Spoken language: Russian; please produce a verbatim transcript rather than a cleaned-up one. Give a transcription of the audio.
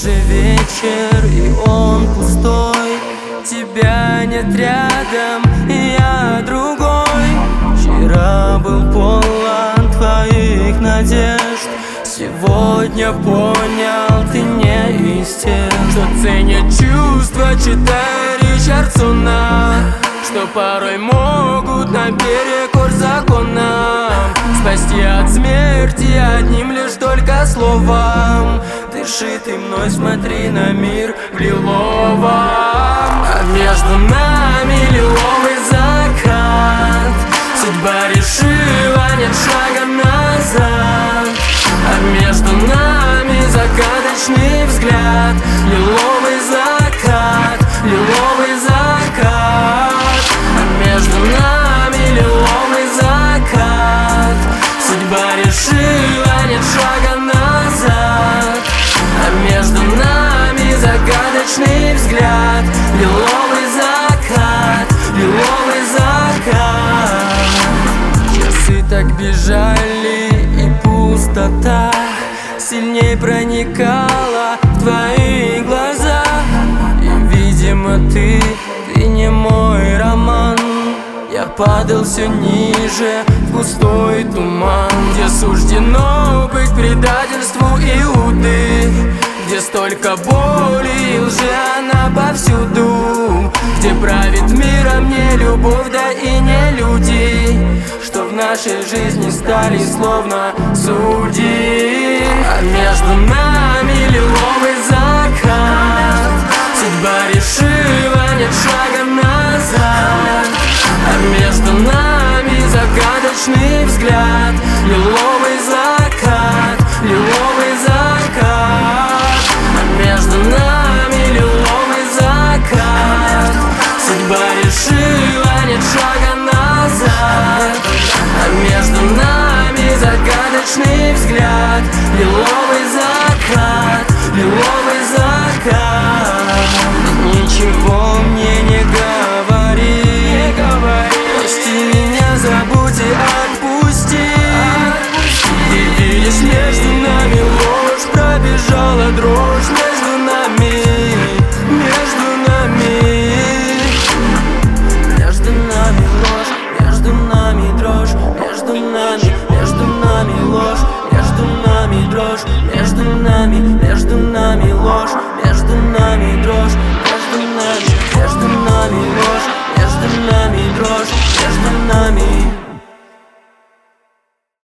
уже вечер, и он пустой. Тебя нет рядом, и я другой. Вчера был полон твоих надежд, сегодня понял, ты не из тех, что ценят чувства, читая Ричардсона, что порой могут наперекор законам спасти от смерти одним лишь только словом. Дыши ты мной, смотри на мир в лиловом, а между нами лиловый закат. Судьба решила, нет шага назад, а между нами загадочный взгляд. Лиловый закат, лиловый закат, а между нами лиловый закат. Судьба решила, нет шага назад, а между нами загадочный взгляд. Лиловый закат, лиловый закат. Часы так бежали, и пустота сильней проникала в твои глаза. И, видимо, ты, ты не мой роман. Я падал все ниже в густой туман, где суждено быть предательству Иуды, где столько боли и лжи, она повсюду, где правит миром не любовь, да и не люди, что в нашей жизни стали словно судьи. А между нами лиловый закат. Судьба решила, нет шага назад, а между нами загадочный взгляд. Лиловый закат, лиловый закат, а между нами лиловый закат. Судьба решила, нет шага назад, а между нами загадочный взгляд. Лиловый закат, лиловый